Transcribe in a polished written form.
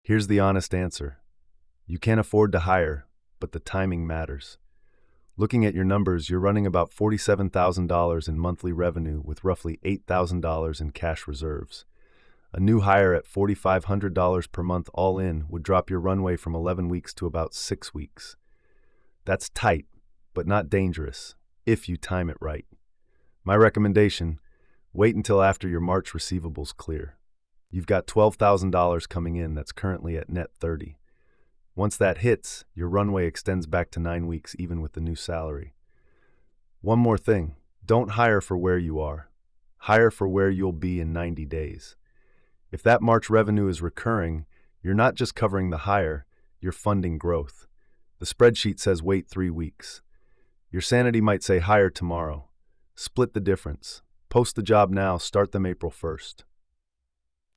Here's the honest answer. You can't afford to hire, but the timing matters. Looking at your numbers, you're running about $47,000 in monthly revenue with roughly $8,000 in cash reserves. A new hire at $4,500 per month all in would drop your runway from 11 weeks to about 6 weeks. That's tight, but not dangerous, if you time it right. My recommendation, wait until after your March receivables clear. You've got $12,000 coming in that's currently at net 30. Once that hits, your runway extends back to 9 weeks even with the new salary. One more thing, don't hire for where you are. Hire for where you'll be in 90 days. If that March revenue is recurring, you're not just covering the hire, you're funding growth. The spreadsheet says wait 3 weeks. Your sanity might say hire tomorrow. Split the difference. Post the job now, start them April 1st.